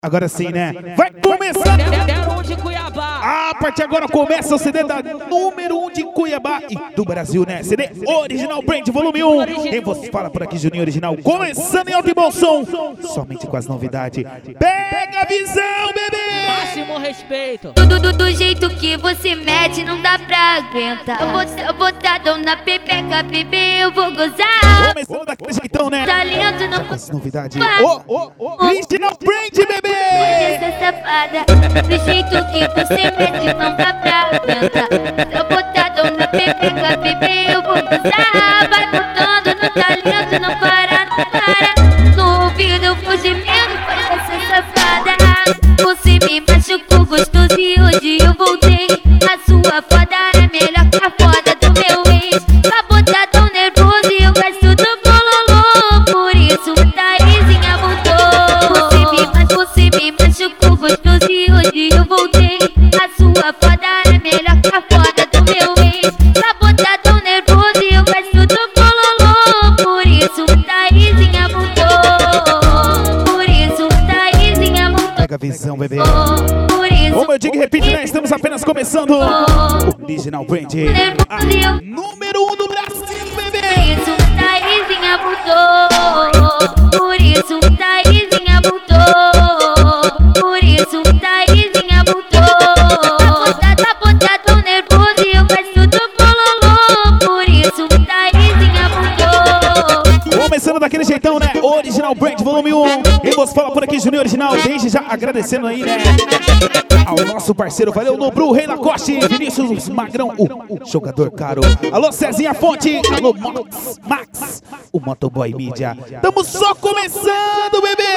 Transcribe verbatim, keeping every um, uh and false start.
Agora sim, né? Vai começar! Número um de Cuiabá. A partir de agora começa o C D da número um de Cuiabá e do Brasil, né? C D Original Brand Volume um. Quem você fala por aqui, Juninho Original. Começando em alto e bom som. Somente com as novidades. Pega a visão, bebê! Máximo respeito. Tudo do, do jeito que você mete não dá pra aguentar. Eu vou ser botadão na pepeca, bebê, eu vou gozar. Começando daquele jeitão, né? Talento não Com as novidades. Ô, ô, ô! Original Brand, bebê! essa safada. Do jeito que você mete não dá pra aguentar. Eu botadão na pepeca, bebê, eu vou gozar. Vai botando no talento, não para, não para. No ouvido eu fugimento com essa safada. Você me machucou gostoso e hoje eu voltei. A sua foda é melhor que a foda do meu ex. Pra botar tão nervoso e eu gosto do bololô. Por isso Thaisinha voltou. Você me, mas você me machucou gostoso e hoje eu voltei. A sua foda é melhor que a foda do meu ex. Pra botar tão nervoso e eu gosto do bololô. Por isso Thaisinha voltou. Por isso Thaisinha voltou. Pega a visão, bebê. Por isso, Como eu digo e repito, né? Estamos apenas começando. Original Brand. A número um do Brasil, bebê. por isso Thaisinha voltou. Por isso Thaisinha voltou. Por isso Thaisinha voltou. Tá botado, tá botado nervoso e eu gosto do bololô. Por isso Thaisinha voltou. Começando daquele jeitão, né? Original Brand Volume um. E você fala por aqui, Juninho Original. Desde já agradecendo aí, né? Ao nosso parceiro, valeu, Nobru, Rei Lacoste, Vinícius Magrão, o jogador caro. Alô, Cezinha Fonte. Alô, Max, Max, o Motoboy Mídia. Tamo só começando, bebê!